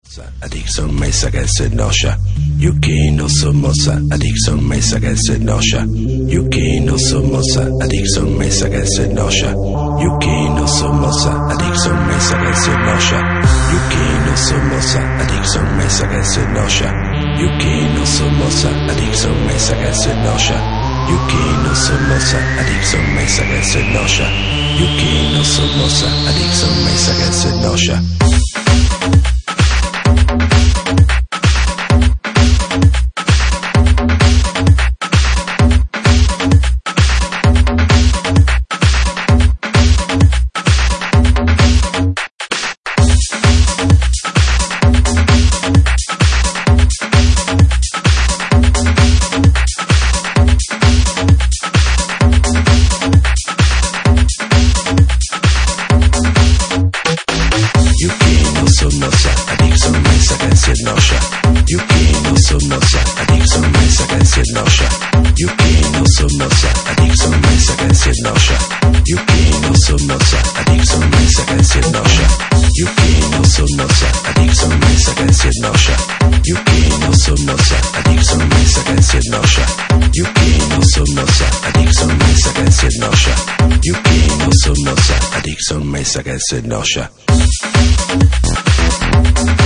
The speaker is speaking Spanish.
Adicción mesa que se noya. Yuki no somos adicción mesa que se noya. Yuki no somos adicción mesa que se noya. Yuki no somos adicción mesa que se noya. Yuki no somos adicción mesa que se noya. Yuki no somos adicción mesa que se noya. Yuki no somos adicción mesa que se noya. Yuki no somos adicción mesa que se noya. Mesa que se noya.